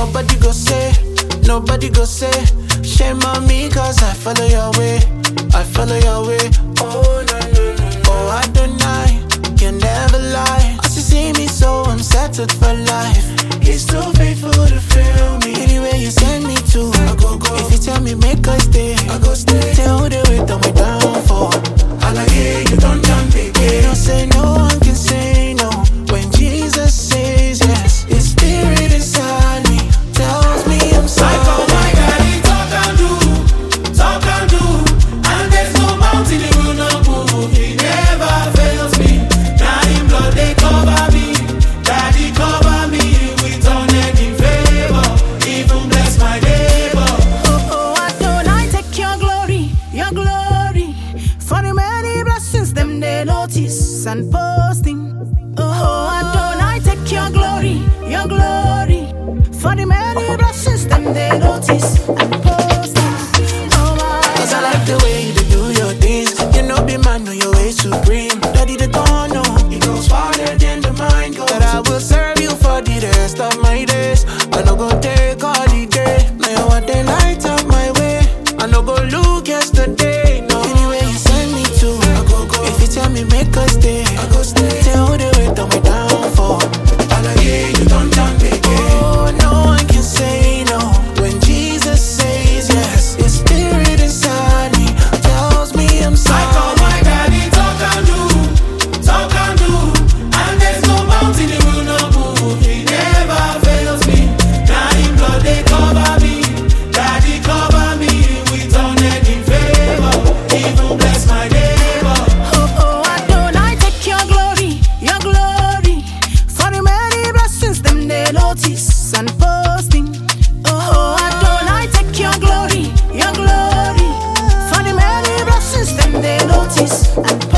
Nobody go say, shame on me, cause I follow your way. I follow your way. Oh, no, no, no. Oh, I don't lie, can never lie. As you see me, so I'm settled for life. He's too faithful to fail me. Anywhere you send me to, I go. If you tell me make I stay, I go stay. Tell who they wait on my downfall. I like it, you don't jump again. Don't say no one can say no. When Jesus says yes, His Spirit inside me tells me I'm sorry. I call my daddy, talk and do, and there's no mountain He will not move. He never fails me. Now in blood they cover me. Daddy cover me with unending favor. Even bless my neighbor. Oh, Adonai, take your glory, for the many blessings them they notice and posting. Oh, Adonai, take your glory, for the many blessings them they notice and posting. Oh, my Cause I like the way you do your things. You know, be man on your way supreme. Daddy, they don't know. It goes farther than the mind goes. That I will serve you for the rest of my days. I no go take holiday. Now you want the light up my way. I no go look yesterday. No. Anywhere you send me to, I go. If you tell me make I stay, I go stay. Tell who they wait on my downfall. I like it, you don't jump again. Oh, no one can say no. When Jesus says yes, His Spirit inside me tells me I'm sorry. I call my daddy, talk and do, and there's no mountain He will not move. He never fails me. Now in blood they cover me. Daddy cover me with unending favor. Even bless my neighbor. Oh, Adonai, take your glory, for the many blessings them they notice and posting. Oh, Adonai, take your glory, for the many blessings them they notice and posting.